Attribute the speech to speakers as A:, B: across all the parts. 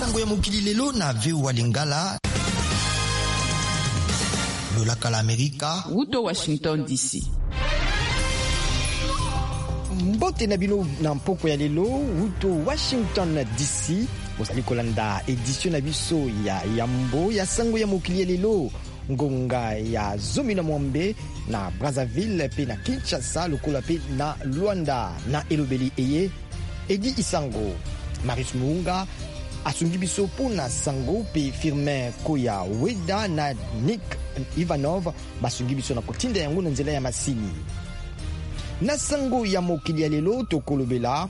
A: sango ya mokili lelo na VOA Lingala lolaka la Amerika
B: Wuto Washington DC.
C: Mbote na bino na mpoko ya lelo Wuto Washington DC. Bosali kolanda édition na biso ya yambo ya sango ya mokili ya lelo ngonga ya zomi na mwambe na Brazzaville pe na Kinshasa lokola pe na Luanda na elobeli eye Edi Isango Marius Muunga asungi biso pona sango pe Firmin Koya Weda na Nick Ivanov basungi biso na kotinda yango na nzela ya masini na sango ya mokili ya lelo tokolobela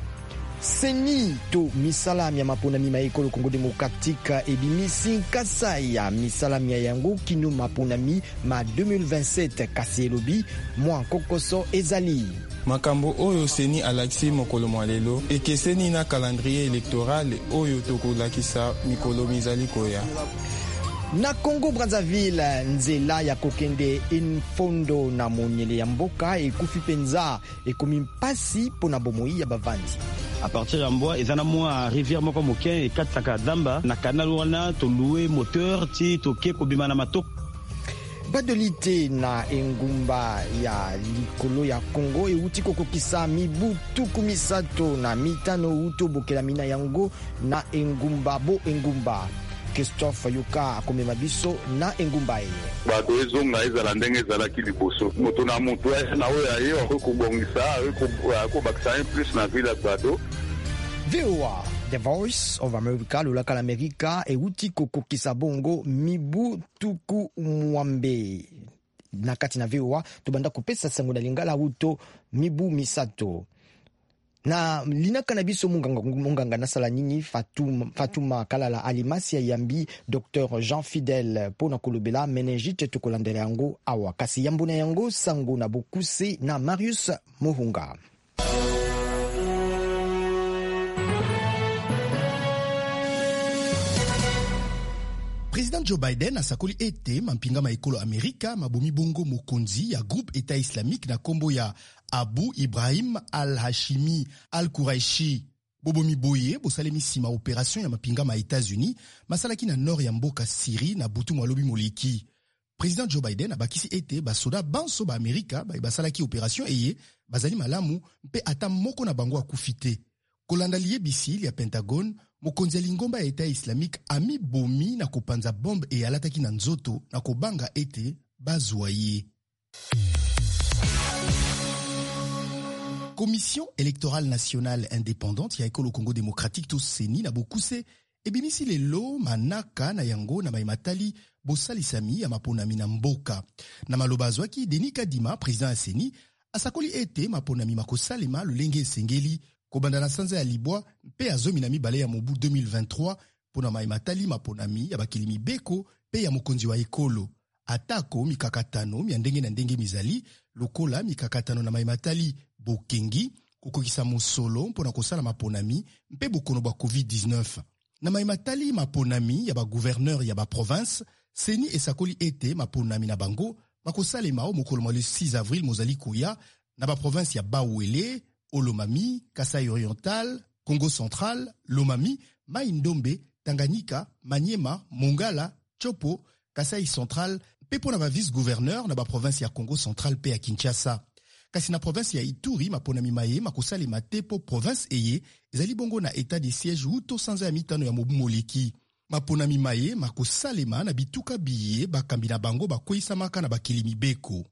C: Seni to misalami ya maponami ma ekolo Congo Démocratique ebimisi nkasa ya misalami ya yango kino maponami ma 2027 kasi elobi mwa kokoso ezali
D: makambo oyo seni alaksi mokolo mwa lelo ekeseni na calendrier électoral oyo tokolakisa mikolo mizali koya.
C: Na Congo Brazzaville nzela ya kokende infondo na monyele ya mboka ekufi penza ekomi mpasi pona bomoi ya bavandi.
E: À partir ya mbwa ezana mwa rivière moko moke ekatisaka damba na canal wana toluwe moteur ti toke kobima na matoko.
C: Badolite na engumba ya likolo ya Congo euti kokokisa mibu tuku misato na mitano uto bokela mina yango na engumba bo engumba. Christophe Yoka akomema biso na engumba ye.
F: Bato ezonga ezala ndenge ezalaki liboso. Moto na moto na oyo ayo akobongisa akobakisa plus na ville ya bato.
C: VOA, The Voice of America, lolaka l'Amerika euti kokokisa bongo mibu tuku mwambe. Na kati na VOA tobanda kopesa sango na lingala uto mibu misato. Na linaka na biso munganga nasala nini Fatuma Kalala Alimasi ya yambi Dr Jean Fidel pona kolobela meningite tokolandela yango awa kasi yambo na yango sango na bokuse na Marius Muhunga.
G: Président Joe Biden asakoli ete mampinga maekolo Amerika mabomi bongo mokonzi ya groupe État islamique na kombo ya Abu Ibrahim al-Hashimi al-Quraishi. Bobomi boye bosalemi sima opération ya mapinga ma États-Unis masalaki na nord ya mboka Syrie na butu mwalobi moleki. Président Joe Biden abakisi ete basoda banso ba Amerika basalaki opération eye bazali malamu mpe ata moko na bango akufite. Kolanda liebisi ya Pentagon mokonzi ya lingomba ya État islamique ami bomi na kopanza bombe e alataki na nzoto na kobanga ete bazwa ye. Commission électorale nationale indépendante ya ekolo Congo démocratique to seni na bokuse ebimisi lelo manaka na yango na maimatali bosalisami ya maponami na mboka. Na maloba azwaki Denis Kadima, président ya seni, asakoli ete maponami makosalema lolenge esengeli kobanda na sanza ya libwa mpe azomi na mibale ya mobu 2023 pona maimatali maponami ya bakilimi beko pe ya mokonzi wa ekolo. Atako mikakatano mia ndenge na ndenge mizali lokola mikakatano na maimatali bokengi kokokisa mosolo mpona kosala maponami mpe bokono ba COVID-19. Na maimatali maponami ya ba gouverneur ya ba province seni esakoli ete maponami na bango makosalema o mokolo mwa le 6 avril mozali koya na ba province ya Bawele, Olomami, Kasai Oriental, Congo Central, Lomami, Mai-Ndombe, Tanganyika, Maniema, Mongala, Chopo, Kasai Central, pe pona ba vice-gouverneur na ba province ya Congo Central pe ya Kinshasa. Kasi na province ya Ituri maponami maye makosale matepo province eye ezali bongo na état de siège uto sanza ya mitano ya mobu moleki. Maponami maye makosalema na bituka biye bakambi na bango bakoisamaka na bakilimi beko.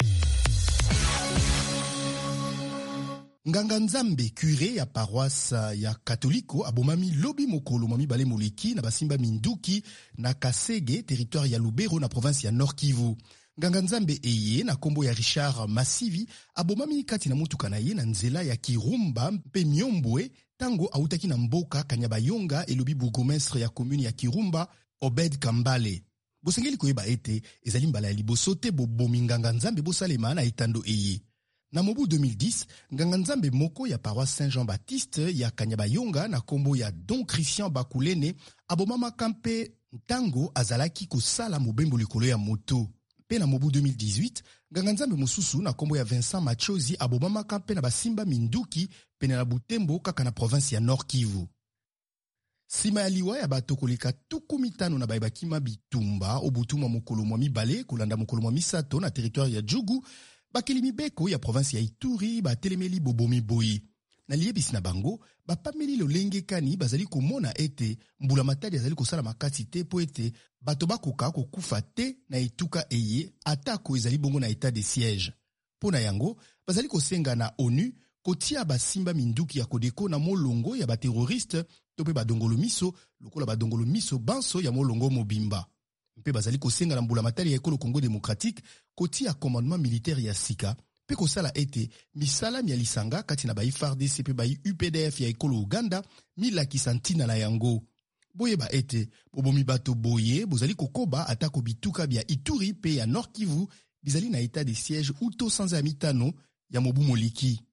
G: Nganga Nzambe curé ya paroisse ya Katoliko abomami lobi mokolo mami bale moleki na basimba minduki na Kasege territoire ya Lubero na province ya Nord Kivu. Nganga Nzambe eye na kombo ya Richard Masivi abomami kati na mutuka na ye na nzela ya Kirumba mpe Miombwe tango autaki na mboka Kanyabayonga elobi bourgmestre ya commune ya Kirumba Obed Kambale. Bosengeli koyeba ete ezali mbala ya liboso te bobomi Nganga Nzambe bosalema na etando eye. Na mobu 2010, Nganga Nzambe moko ya paroisse Saint-Jean-Baptiste ya Kanyabayonga na kombo ya Don Christian Bakulene abomama kampe ntango azalaki kosala mobembo likolo ya moto. Pe na mobu 2018, Nganga Nzambe mosusu na kombo ya Vincent Machozi abomama kampe na basimba minduki pene na Butembo kaka na province ya Nord Kivu. Sima ya liwa ya bato koleka 15 na bayebakima bitumba obutuma mokolo mwa mibale kolanda mokolo mwa misato na territoire ya Djougou, bakeli mibeko ya province ya Ituri batelemeli bobomi boyi. Na liyebisi na bango, bapameli lolenge kani bazali komona ete mbula matadi azali kosala makasi te po ete bato bakoka kokufa te na etuka eye atako ezali bongo na état de siège. Pona yango, bazali kosenga na ONU kotia basimba minduki ya kodeko na molongo ya baterroriste tope badongolo miso lokola badongolo miso banso ya molongo mobimba. Mpe bazali kosenga na mbula matadi ya ekolo Congo démocratique kotia commandement militaire ya sika pe kosala ete misala ya lisanga kati na bai FARDC pe bai UPDF ya ekolo Uganda milakisa ntina na yango. Boye ba ete bobomi bato boye bozali kokoba atako bituka bya Ituri pe ya Nord Kivu bizali na état de siège uto sanza ya mitano ya mobu moliki.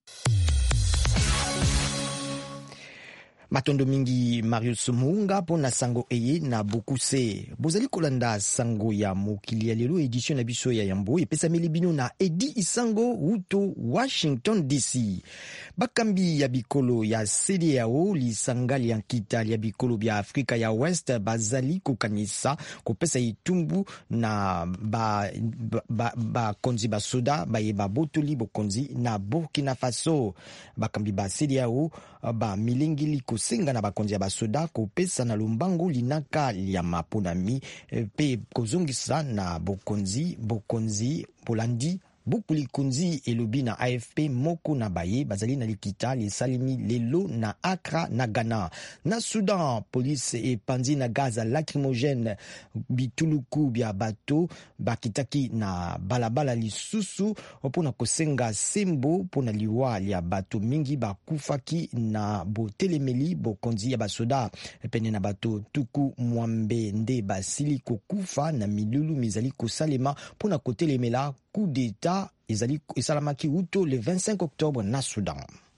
C: Matondo mingi Marius Munga pona sango eye na bokuse. Bozali kolanda sango ya mokili ya lelo édition na biso ya yambo epesa melibino na Edi Isango uto Washington DC. Bakambi ya bikolo ya CEDEAO lisangali ya nkita ya bikolo bya Afrika ya West bazali kokanisa kopesa itumbu na ba konzi ba soda bayeba botoli bokonzi na Burkina Faso. Bakambi ba CEDEAO ba milingili kosenga na bakonzi ya basoda kopesa na lombangu linaka ya maponami pe kozongisa na bokonzi Polandi bukuli kunzi elobi na AFP moko na baye bazali na likita lisalimi lelo na Accra na Ghana. Na Sudan, police epanzi na gaza lacrymogène bituluku bya bato bakitaki na balabala lisusu opona kosenga sembo pona liwa ya bato mingi bakufaki na botelemeli bokonzi ya basoda pene na bato tuku mwambe nde basili kokufa na milulu mizali kosalema pona kotelemela coup d'état esalamaki uto le 25 octobre na Sudan.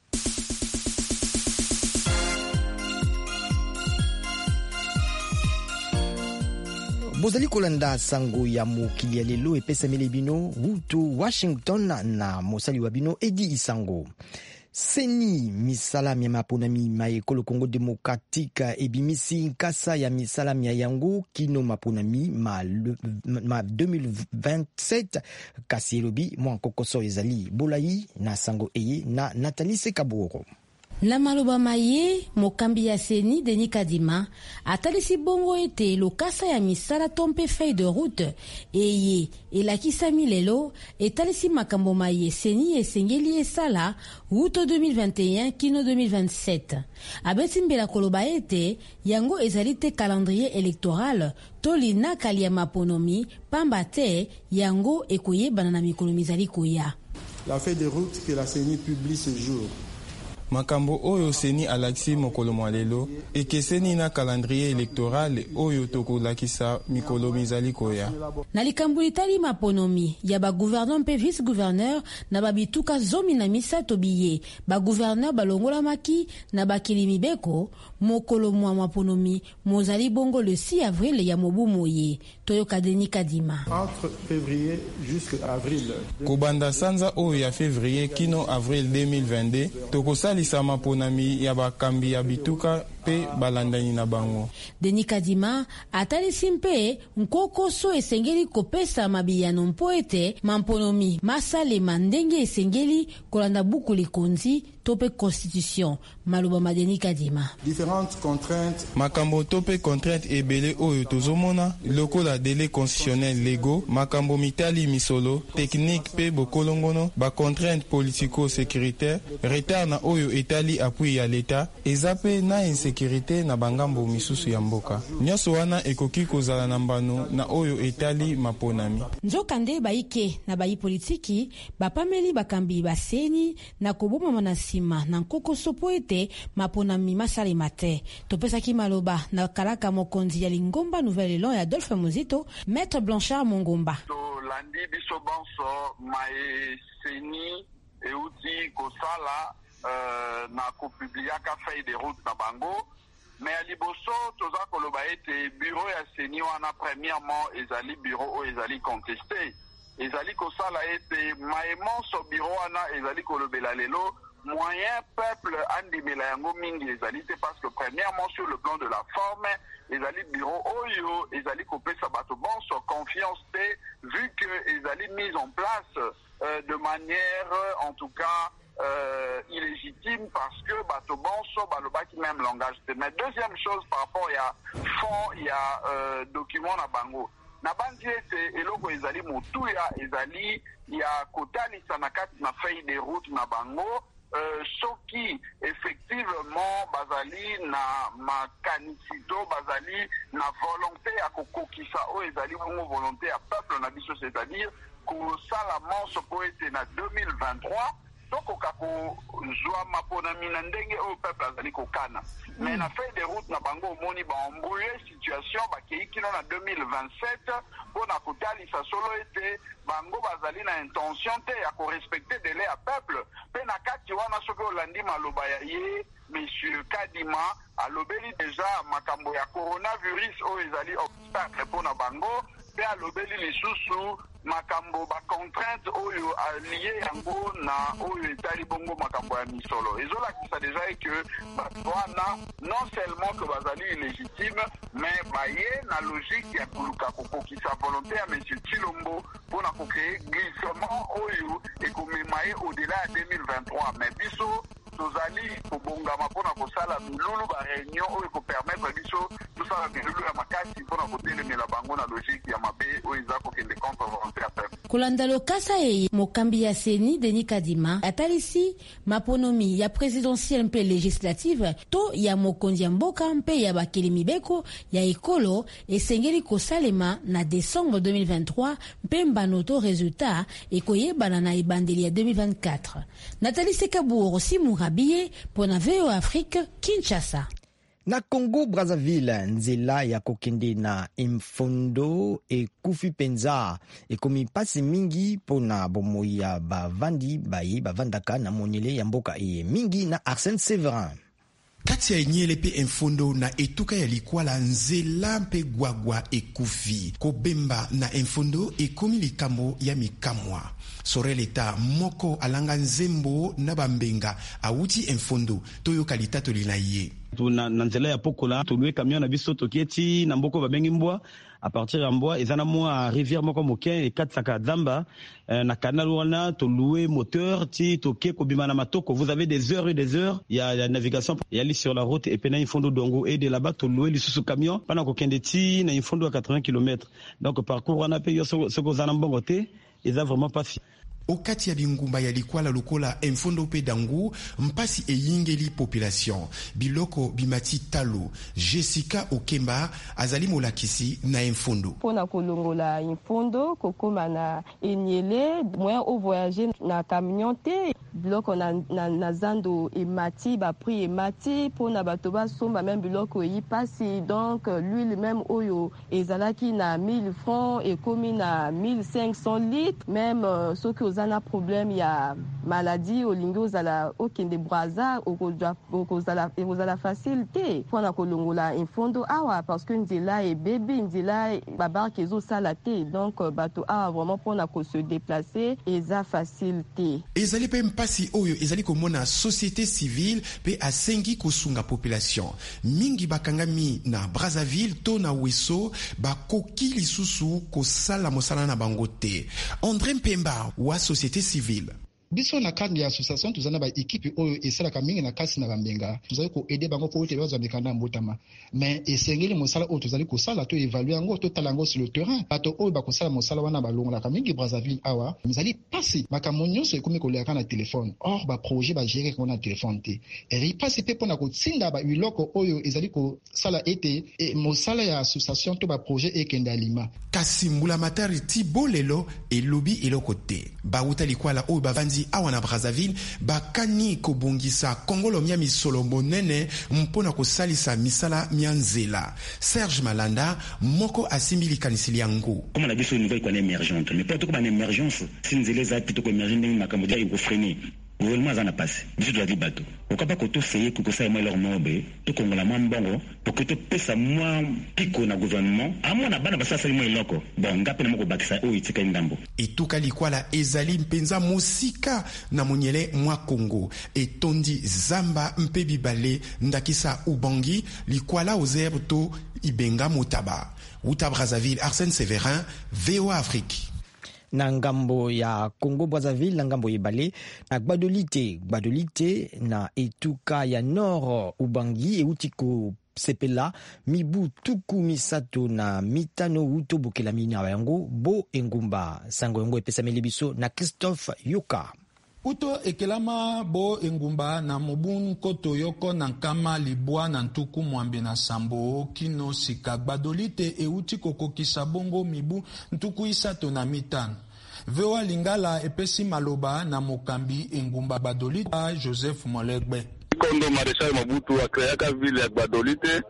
C: Bozali kolanda sango ya mokili ya lelo epesa melebino uto Washington na mosali wa bino Edi Isango. Seni misalami ya maponami ma ekolo Congo démocratique ebimisi nkasa ya misalami ya yango kino maponami ma 2027 kasi elobi mwa kokoso ezali bolai na sango eye na Nathalie Sekaboro.
B: Na maloba maye mokambi ya Seni Denis Kadima atalisi bongo ete lokasa ya misala tompe feuille de route eye elakisami lelo etalisi makambo maye Seni esengeli esala wuto 2021 kino 2027 abetimbela koloba ete yango ezali te calendrier électoral to linakali ya maponomi pamba te yango ekoyebana na mikolo mizali koya.
D: La feuille de route que la Seni publie ce jour makambo oyo Seni alaksi mokolo mwa lelo ekeseni na calendrier électoral oyo tokolakisa mikolo mizali koya.
B: Na likambo litali maponomi ya ba gouverneur mpe vice gouverneur na babituka zomi na misato biye ba gouverneur balongola maki na bakili mibeko mokolo mwa maponomi mozali bongo le 6 avril ya mobu moye toyoka Denis Kadima.
D: Entre février jusqu'à avril. Kobanda sanza oyo ya février kino avril 2022 tokosali sama ponami ya bakambi ya bituka pe balandani na bango.
B: Denis Kadima atalisi mpe nkokoso esengeli kopesa mabiyano mpo ete mamponomi masale mandenge esengeli kolanda buku likonzi tope constitution maloba ma Denis Kadima.
D: Différentes contraintes makambo tope contrainte ebele oyo tozomona lokola délai constitutionnel légaux makambo mitali misolo technique pe bokolongono ba contrainte politico-sécuritaire retard na oyo etali appui ya l'État ezape na insécurité na bangambo misusu ya mboka nyonso wana ekoki kozala na mbano na oyo etali maponami.
B: Nzokande baike na bayi politiki bapameli bakambi baseni na koboma na sima na nkokoso po ete maponami masale mate topesaki maloba na kalaka mokonzi ya Lingomba Nouvelle Élan ya Adolphe Muzito Maître Blanchard Mongomba.
F: Landi biso banso mae Seni euti kosala na kopubliaka feuille de route na bango mais à liboso toza koloba ete bureau ya Seni wana premièrement ezali bureau o ezali contesté ezali kosala ete maemonso bureau wana ezali kolobela lelo moyen peuple andimela yango mingi ezali te parce que premièrement sur le plan de la forme ezali bureau oyo ezali kopesa bato bonso confiance te vu que ezali mise en place de manière en tout cas illégitime parce que bato bonso balobaki même langage te. Mais deuxième chose par rapport à fond il y a document na bango na bandi ete eloko ezali motuya ezali ya kotalisa na kati na feuille de route na bango soki effectivement bazali na makanisito bazali na volonté ya kokokisa o ezali bongo volonté ya peuple na biso, c'est-à-dire kosala monso po ete na 2023 tokoka kozwa maponami na ndenge oyo peuple azali kokana. Mais na feuille de route na bango omoni baembrouille situation bakei kino na 2027 mpona kotalisa solo ete bango bazali na intention te ya korespecte dele ya peuple. Mpe na kati wana soki olandi maloba ya ye Monsieur Kadima alobeli deja makambo ya coronavirus oyo ezali obstacle mpona bango, mpe alobeli lisusu makambo ba contrainte oyo lié yango na oyo etali bongo makambo ya misolo. Ezolakisa deja que batwana non seulement que bazali illégitime mais baye na logique ya koluka kokokisa volonté ya Monsieur Chilombo mpona kokréer glissement oyo ekomema ye au-delà ya 2023. Mais biso tozali kobongama mpona kosala milulu ba réunion oyo ekopermettre biso tosala milulu ya makasi mpona kotelemela bango na logique ya mabe oyo eza kokende contre volonté ya peuple.
B: Kolanda lokasa ye mokambi ya seni Denis Kadima atalisi maponomi ya présidentielle mpe législative to ya mokonzi ya mboka mpe ya bakeli mibeko ya ekolo esengeli kosalema na décembre 2023 mpe mbanoto résultat ekoyebana na ebandeli ya 2024. Nathalie Sekabour Simurabiye pona VOA Afrique Kinshasa.
C: Na Congo Brazzaville nzela ya kokende na Imfondo ekufi penza ekomi pasi mingi pona bomoi ya bavandi baye bavandaka na monyele ya mboka eye mingi na Arsène Séverin.
G: Kati ya enyele pe Imfondo na etuka ya likwala nzela mpe gwagwa ekufi kobemba na Imfondo ekomi likambo ya mikamwa. Sore leta moko alanga nzembo na bambenga awuti Imfondo toyo kalitato lina ye.
E: Na nzela ya pokola tolue camion na biso tokieti na mboko babengi mbwa à partir ya mbwa ezana mwa rivière moko moke e katsaka zamba na canal wana tolue moteur ti toke kobima na matoko. Vous avez des heures et des heures il y a la navigation y aller sur la route et pena Imfondo dongo et de là-bas tolue lisusu camion pana ko kende ti na Imfondo à 80 km. Donc parcours wana pe yo soko zana mbongo te eza vraiment pas
G: okati ya bingumba ya likwala lokola Imfondo pe dangu mpasi eyingeli population biloko bimati talo. Jessica Okemba azali molakisi na Imfondo
H: pona kolongola Imfondo kokoma na enyele moyen au voyager na camion te biloko na zando emati ba prix emati pona bato basomba même biloko yi pasi. Donc l'huile même oyo ezalaki na 1000 francs ekomi na 1500 litres même soki ozana problème ya maladie olingi ozala okende Brazza okozala facilité pona kolongola Imfondo awa parce que nzela e bébé nzela babarke ezosala te. Donc bato awa vraiment pona ko se déplacer eza facilité.
G: Ezali pe mpasi oyo ezali komona société civile pe asengi kosunga population mingi bakangami na Brazzaville to na Weso bakoki lisusu kosala mosala na bango te. André Mpemba wa société civile
I: biso na cadre ya association tuzana ba équipe oyo esalaka mingi na kasi na bambenga tuzali ko aider bango po te bazwa mikanda mbotama mais esengeli mosala oyo tuzali kosala to évaluer yango to talango sur le terrain bato oyo bakosala mosala wana balongolaka mingi Brazzaville awa mizali pasi makambo nyonso ekomi koleaka na telefone or ba projet ba gérer ko na telefone te eri pasi pe pona kotinda ba biloko oyo ezali kosala ete mosala ya association to ba projet ekenda lima
G: kasi mbula matari Tibo lelo elobi eloko te bauta likwala oyo bavandi awa na Brazzaville bakani kobongisa kongolo mia misolo monene mpona kosalisa misala mia nzela. Serge Malanda moko asimbi likanisili yango
J: comme la biso niveau iko na émergente mais pas tout comme émergence si nzela za plutôt ko émergente makambo ya ko freiner gouvernement azana passe biso doit bato okaba ko to seye ko sa moi leur mobe to kongola mwa mbongo pour que to pesa mwa piko na gouvernement amona bana basasa moi loko bon ngape na moko bakisa o itika ndambo
G: etuka likwala ezali mpenza mosika na monyele mwa Congo etondi zamba mpe bibale ndakisa ubangi likwala ozerbe to ibenga motaba uta Brazzaville. Arsène Séverin, VOA Afrique.
C: Na ngambo ya Congo Brazzaville na ngambo yebale na Gbadolite na etuka ya Nord Ubangi eutiko sepela mibu tuku misato na mitano uto bokela mina yango bo engumba sango yango epesameli biso na Christophe Yoka.
K: Uto ekelama bo engumba na mobun koto yoko na nkama libwa na ntuku mwambe na sambo kino sika Gbadolite euti kokokisa bongo mibu ntuku isato na mitano. VOA Lingala epesi maloba na mokambi engumba Gbadolite Joseph Molegbe.
F: Kondo Maréchal Mobutu a créé la ville de Gbadolite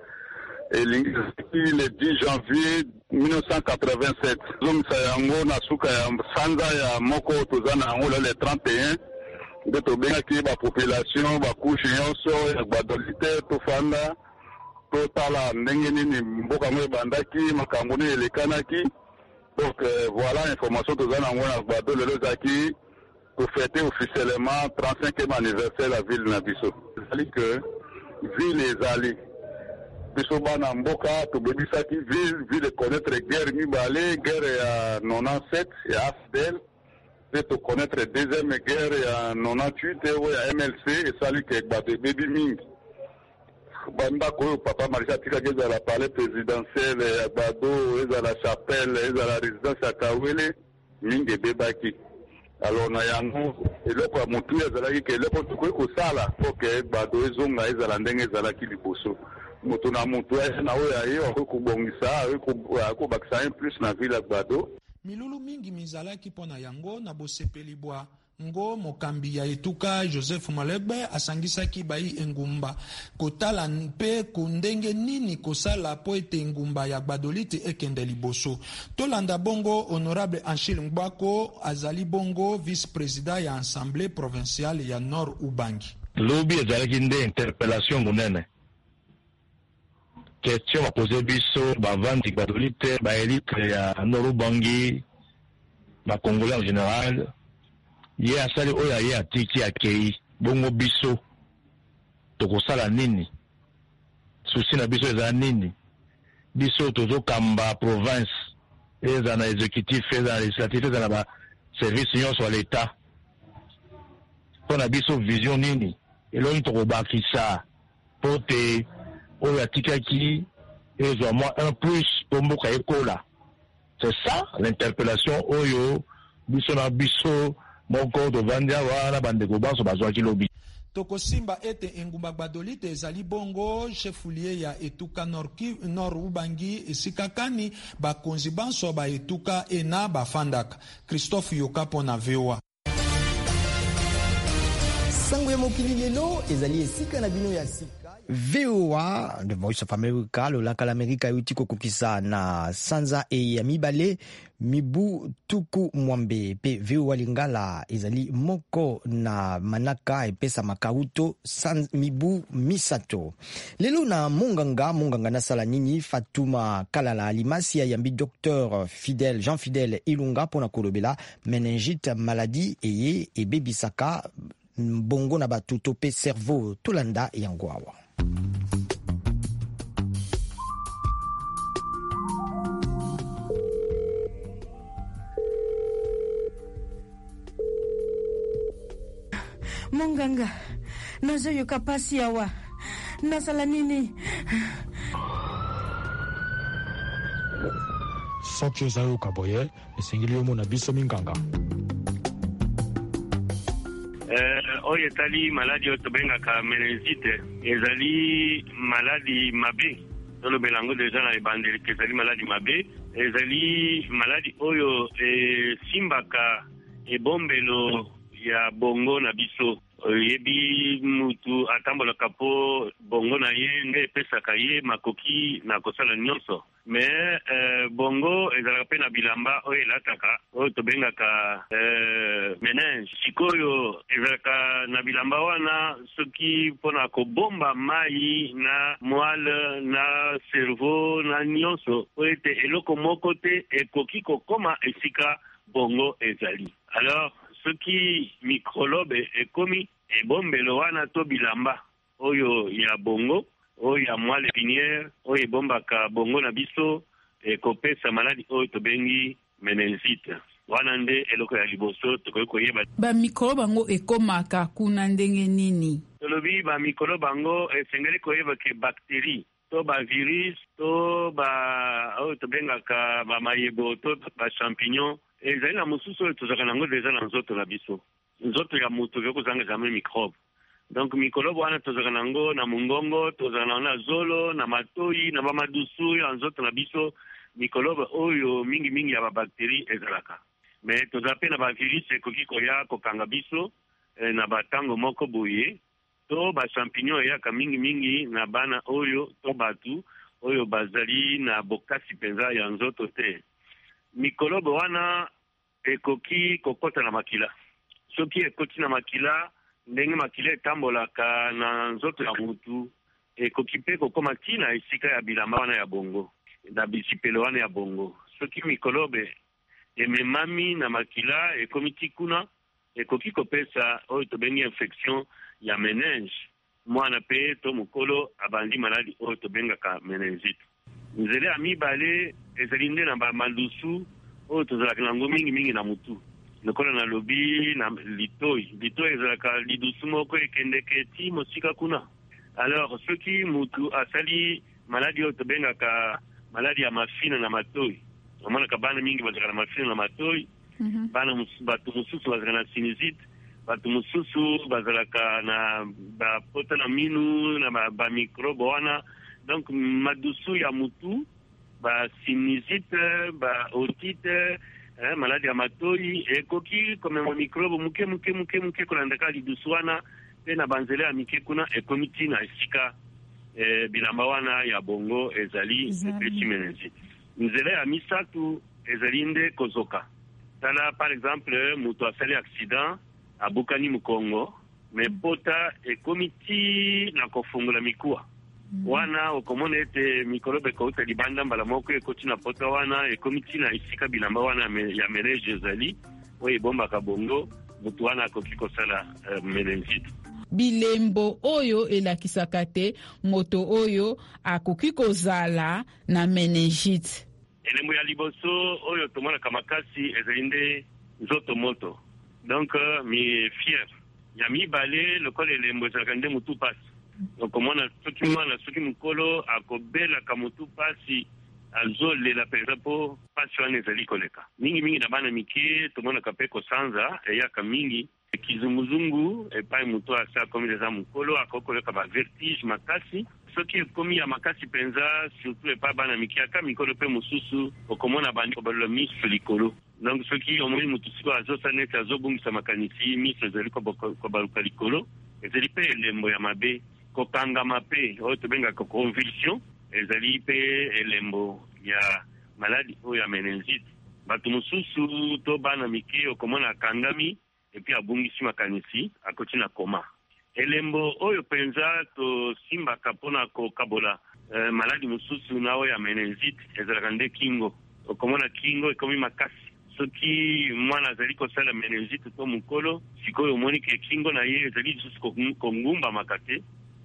F: le 10 janvier 1987. Zoom sayango na suka ya sanza ya moko tozana yango le 31 de tobenga ki ba population ba couche nyonso ya Gbadolite tofanda totala ndenge nini mboka mwe bandaki makambo ni elekanaki. Donc voilà information tozana yango na Gbadolite lelo zaki pour fêter officiellement 35e anniversaire de la ville de Nabiso. C'est-à-dire que ville ezali biso bana mboka tobebisaki ville connaître guerre mibale, guerre ya 97 ya AFDEL, et to connaître deuxième guerre ya 98 ya MLC esali ke bato bebi mingi. Banda koyo papa Marisha tika geza la palais présidentiel ya Bado, eza la chapelle, eza la résidence ya Kawele mingi bebaki. Alors na yango eloko ya mutu ezalaki ke eloko tukoki kosala po ke Bado ezonga ezala ndenge ezalaki liboso. Moto na mutu na oyo aye akoki kobongisa akobakisa un plus na ville ya Bado.
K: Milulu mingi mizalaki pona yango na bosepeli bwa ngo mokambi ya etuka Joseph Molegbe asangisaki bai engumba kotala mpe kundenge nini kosala po ete engumba ya Gbadolite ekende liboso. Tolanda bongo honorable Anchil Ngbako azali bongo vice-président ya assemblée provinciale ya Nord Ubangi.
L: Lobi ezalaki nde interpellation monene. Question à poser biso bavandi Gbadolite ba élite ya Nord Ubangi ba Congolais en général. Ye asali oya ye atiki akei bongo biso tokosala nini susi na biso eza nini biso tozokamba province eza na exécutif eza na législatif eza na ba service nyonso ya l'État mpona biso vision nini elongi tokobakisa po te oyo atikaki ezwa mwa un plus po mboka ekola. C'est ça l'interpellation oyo biso na biso moko tovandi awa bandeko banso bazwaki lobi.
K: Tokosimba ete engumba Gbadolite ezali bongo chefulie ya etuka Nord Ubangi esikakani bakonzi banso ba etuka ena bafandaka. Christophe Yokapo na VOA.
C: Sango ya mokili lelo ezali esika na bino ya sika. VOA, The Voice of America, lolaka l'Amérique euti kokokisa na sanza e ya mibale mibu tuku mwambe pe VOA Lingala ezali moko na manaka epesa makauto mibu misato. Lelo na monganga na sala nini Fatuma Kalala Alimasia yambi docteur Fidèle Jean Fidèle Ilunga pona kolobela meningite maladie eye e bebisaka bongo na batuto pe cerveau tolanda yangwawa.
M: Monganga, nazoyoka pasi awa. Nasala nini?
N: Soki ozayoka boye, esengeli omona biso minganga.
O: Oyo etali maladi oyo tobengaka meningite ezali maladi mabe tolobela yango deja na ebandeli ezali maladi mabe ezali maladi oyo esimbaka ebombelo ya bongo na biso yebi mutu atambolaka po bongo na ye nde epesaka ye makoki na kosala nyonso. Me bongo ezalaka pe na bilamba oyo elataka oyo tobengaka menenge. Sikoyo ezalaka na bilamba wana soki mpona kobomba mai na moelle na cerveau na nyonso oyo ete eloko moko te ekoki kokoma esika bongo ezali. Alors soki microlobe ekomi ebombelo wana to bilamba oyo ya bongo oyo ya moelle épinière oyo ebombaka bongo na biso ekopesa maladi oyo tobengi meningite. Wana nde eloko ya liboso tokoki koyeba.
P: Bamikrobe bango ekomaka kuna ndenge nini?
O: Tolobi bamikrobe bango esengeli koyeba ke bakteri to bavirus to oyo tobengaka bamayebo to bachampignon ezali na mosusu oyo tozalaka nango deja na nzoto na biso. Nzoto ya moto vyo kozanga jamais microbe. Donc mikrobe wana tozalaka nango na mungongo, tozalaka nango na zolo, na matoi, na bamadusu ya nzoto na biso. Mikrobe oyo mingi ya babakteri ezalaka. Mais tozala pe na bavirus ekoki koya kokanga biso na batango moko boye. To bachampignon eyaka mingi na bana oyo to batu oyo bazali na bokasi penza ya nzoto te. Mikrobe wana ekoki kokota na makila. Soki ekoti na makila, ndenge makila etambolaka na nzoto ya mutu, ekoki pe kokoma tina esika ya bilamba wana ya bongo, na bisipelo wana ya bongo. Soki mikrobe ememami na makila ekomi tikuna, ekoki kopesa oyo tobengi infection ya menenge. Mwana pe to mukolo abandi maladi oyo tobengaka meningite. Nzele ya mibale ezali nde na bamandusu oyo tozalaka nango mingi na mutu. Lokola na lobi na litoi ezalaka lidusu moko ekendeke ti mosika kuna. Alors soki mutu asali maladi oyo tobengaka maladi ya mafina na matoi, omonaka bana mingi bazalaka na mafina na matoi, bato mosusu bazalaka na sinusite, bato mosusu bazalaka na bapota na minu na bamikrobe wana. Donc madusu ya mutu, sinusite, otite, maladi ya matoi ekoki komema mikrobe muke kolandaka lidusu wana pe na banzele ya mike kuna ekomiti na esika bilamba wana ya bongo ezali epesi meningite. Nzela ya misatu ezali nde kozoka. Tala par exemple mutu asali accident abukani mukongo me pota ekomiti na kofungola mikuwa. Wana okomona ete mikrobe kauta libanda mbala moko ekoti na pota wana ekomiti na isika bilamba wana ya menenge ezali oyo ebombaka bongo mutu wana akoki kosala meningite.
P: Bilembo oyo elakisaka te moto oyo akoki kozala na meningite.
O: Elembo ya liboso oyo tomonaka makasi ezali nde nzoto moto. Donc mi fièvre. Ya mibale lokola elembo ezalaka nde mutu pasi. Okomona soki mwana soki mukolo akobelaka mutu pasi azolela penza po pasi wana ezali koleka. Mingi na bana mike tomonaka pe kosanza eyaka mingi. Kizunguzungu epai mutu asa komi deza mukolo akokoleka ba vertige makasi. Soki ekomi ya makasi penza surtout epai bana mike aka mikolo pe mosusu okomona bandi kobalola miso likolo. Donc soki omoni mutu siko azosala neti azobungisa makanisi miso ezali kobaluka likolo ezali pe elembo ya mabe. Kokangama pe oyo tobengaka convulsion ezali pe elembo ya maladi oyo ya meningite. Bato mosusu to bana mike okomona akangami epi abungisi makanisi akoti na koma. Elembo oyo penza tosimbaka mpona kokabola maladi mosusu na oyo ya meningite ezalaka nde kingo. Okomona kingo ekomi makasi. Soki mwana azali kosala meningite to mukolo sikoyo omoni ke kingo na ye ezali lisusu kongumba makate.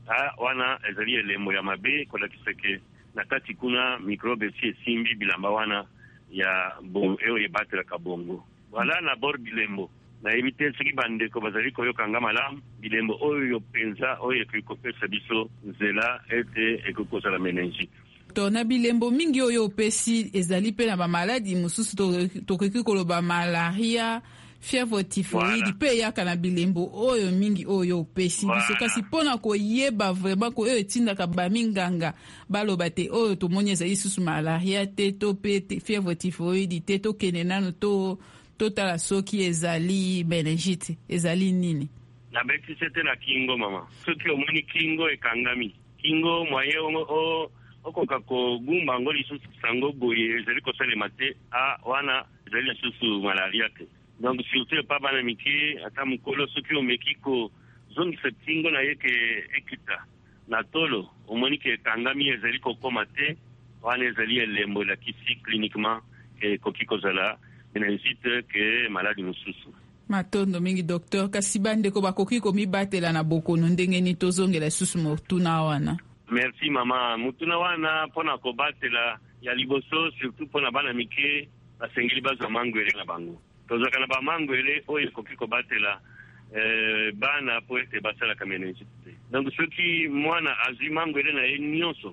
O: Wana ezali elembo ya mabe kolakisa ke na kati kuna mikrobe si esimbi bilamba wana ya bongo eyo ebatelaka bongo. Wala na bord bilembo na evite soki bandeko bazali koyoka malamu bilembo oyo penza oyo ekopesa biso nzela ete ekokozala meningite.
P: Na bilembo mingi oyo opesi ezali pe na bamaladi mosusu tokoki koloba malaria, fièvre typhoïde pe yaka na bilembo oyo mingi oyo opesi biso kasi mpona koyeba vraiment ko oyo etindaka baminganga baloba te oyo tomoni ezali susu malaria te to pe fièvre typhoïde te tokende nano totala soki ezali meningite ezali nini.
O: na bekisi te na kingo mama soki omoni kingo ekangami kingo moye okoka kogumba yango lisusu sango boye ezali kosalema te wana ezali lisusu malaria te. Donc surtout epa bana mike ata mokolo soki omeki kozongisa kingo na ye ke ekita na tolo omoni ke ekangami ezali kokoma te wana ezali elembo elakisi cliniquement ekoki kozala meningite ke maladi mosusu.
P: Matondo mingi docteur kasi bandeko bakoki komibatela na bokono ndenge ni tozongela lisusu motuna wana.
O: Merci mama. Mutuna wana pona kobatela ya liboso surtout pona bana mike basengeli bazwa mangwele na bango. Tozaka na ba mangwele oyo koki kobatela bana po ete basala ka meningite. Donc soki mwana azwi mangwele na ye nyonso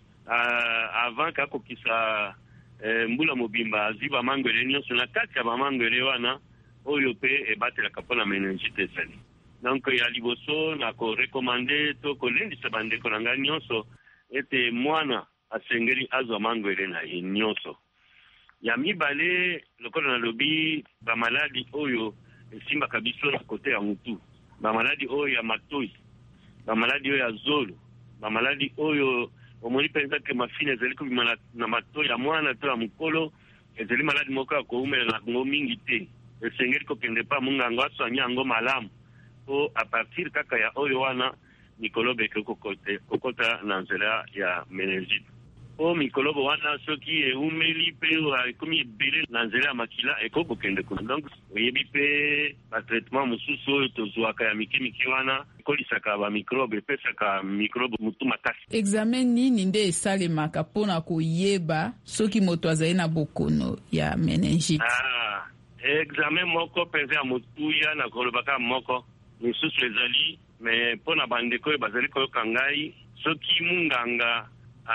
O: avant ka kokisa mbula mobimba azwi ba mangwele nyonso na kati ya ba mangwele wana oyo pe ebatelaka mpona meningite ezali. Donc ya liboso na korekomande to kolendisa bandeko na ngai nyonso ete mwana asengeli azwa mangwele na ye nyonso. Ya mibale lokola nalobi bamaladi oyo esimbaka biso na kote ya mutu, bamaladi oyo ya matoi, bamaladi oyo ya zolo, bamaladi oyo omoni mpenza ke mafine ezali kobima na matoi ya mwana to ya mokolo, ezali maladi moko ya koumela na yango mingi te. Esengeli kokende pa mungango aswanya yango malamu po a partir kaka ya oyo wana mikolobo kokota na nzela ya meningite. Po mikolobo wana soki eumeli pe ekomi ebele na nzela ya makila ekokokende kuna. Donc oyebi pe batraitement mosusu oyo tozwaka ya mike wana ekolisaka bamikrobe epesaka mikrobe mutu makasi.
P: Examen nini nde esalemaka mpona koyeba soki moto azali na bokono ya meningite?
O: Examen moko penza ya motuya na kolobaka moko misusu ezali me mpona bandeko oyo bazali koyoka ngai soki munganga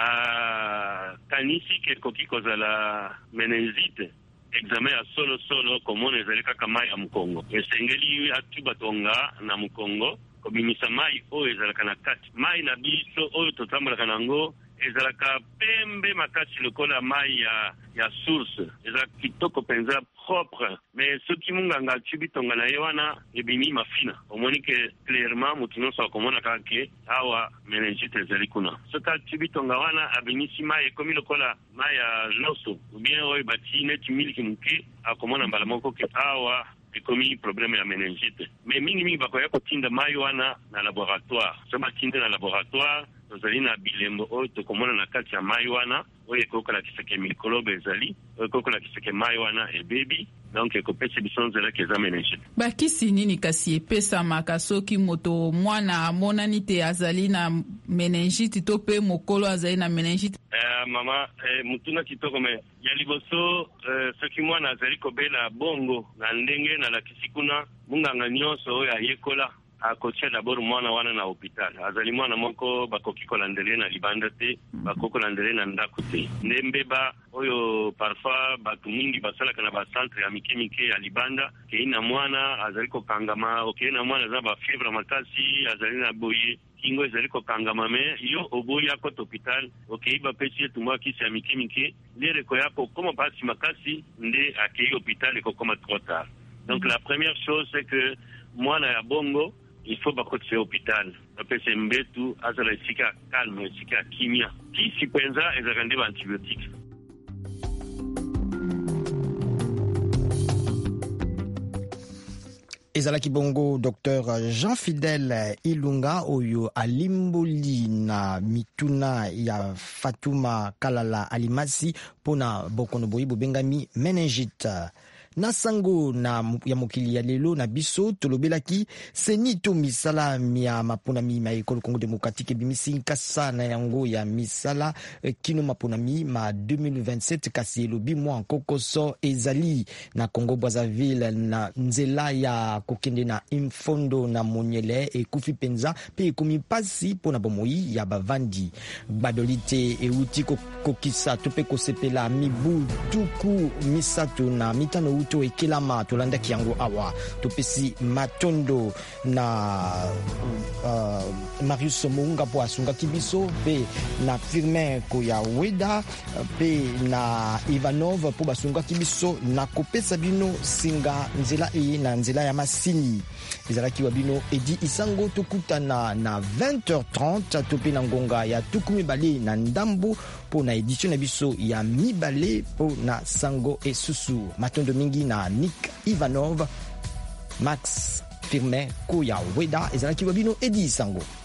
O: kanisi ke ekoki kozala meningite examen ya solo komona ezali kaka mai ya mokongo. Esengeli atu batonga na mokongo kobimisa mai oyo ezalaka na kati. Mai na biso oyo totambolaka nango ezalaka pembe makasi lokola mai ya source, ezalaka kitoko penza propre. Mais soki munganga atu bitonga na ye wana ebimi mafina omoni ke clairement mutu nyonso akomona kaka ke awa meningite ezali kuna. Soki atu bitonga wana abimisi mai ekomi lokola mai ya loso ubien oyo bati neti miliki moke akomona mbala moko ke awa ekomi problème ya meningite. Mais mingi bakoya kotinda mai wana na laboratoire. So batinde na laboratoire tozali na bilembo oyo tokomona na kati ya mai wana oyo ekokolakisa ke mikolobe ezali oyo ekokolakisa ke mai wana ebebi. Donc ekopesa biso nzela ke eza meningite.
P: Bakisi nini kasi epesamaka soki moto mwana amonani te azali na meningite to pe mokolo azali na meningite?
O: Mama mutuna kitoko me ya liboso soki mwana azali kobela bongo na ndenge na lakisi kuna munganga nyonso oyo ayekola akotia d'abord mwana wana na hôpital. Azali mwana moko bakoki kolandele na libanda te, bakoki kolandele na ndako te. Ndembeba oyo parfois batu mingi basalaka na ba centre ya mike ya libanda ke ina mwana azali kokangama, okay na mwana za ba fièvre makasi, azali na boye kingo ezali kokangama me yo oboyi akota hôpital okay bapesi etumwa kisi ya mike lere ko yako koma pasi makasi nde akei hôpital ekokoma trop tard. Donc la première chose c'est que mwana ya bongo il faut bakotise hôpital bapese mbetu azala esika calme esika kimia kisi penza ezalaka nde ba antibiotique.
C: ezalaki bongo Dr Jean-Fidèle Ilunga oyo alimboli na mituna ya Fatuma Kalala Alimasi pona bokono boyi bobengami meningite. Na sango ya mokili ya lelo na biso tolobelaki seni to misala ya maponami ma ekolo Congo Démocratique bimisi nkasa na yango ya misala kino maponami ma 2027 kasi elobi mwa kokoso ezali na Congo Brazzaville na nzela ya kokende na imfondo na monyele ekufi penza pe ekomi pasi pona bomoi ya bavandi badolite euti kokisa to pe kosepela mibu tuku misato na mitano uto ekelama tolandaki yango awa topesi matondo na Marius Mounga po asungaki biso pe na Firmin Koyaweda pe na Ivanov po basungaki biso na kopesa bino singa nzela e na nzela ya masini ezalaki wa bino Edi Isango tokutana na 20h30 tope na ngonga ya tukumi bale na ndambo po na édition na biso ya mibale po na sango e susu matondo mingi na Nick Ivanov Max Firmin Koyaweda ezalaki wa bino Edi Isango.